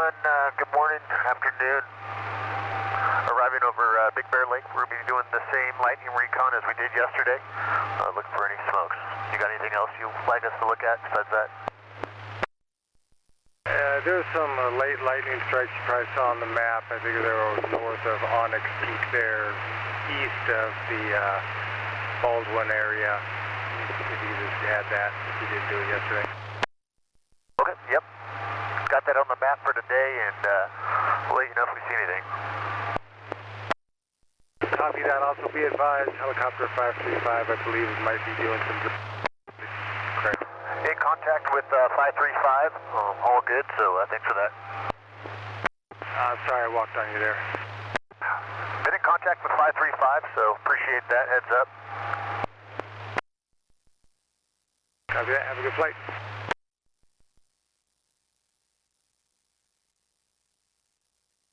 Good morning, afternoon. Arriving over Big Bear Lake. We're going to be doing the same lightning recon as we did yesterday. Looking for any smokes. You got anything else you'd like us to look at besides that? There's some late lightning strikes you probably saw on the map. I think they were north of Onyx Peak there, east of the Baldwin area. If you just had that, if you didn't do it yesterday. Okay, yep. Got that on the map for today, and we'll let you know if we see anything. Copy that. Also be advised, helicopter 535, I believe, might be doing some... Correct. In contact with 535, all good, so thanks for that. Sorry, I walked on you there. Been in contact with 535, so appreciate that heads up. Copy that. Have a good flight.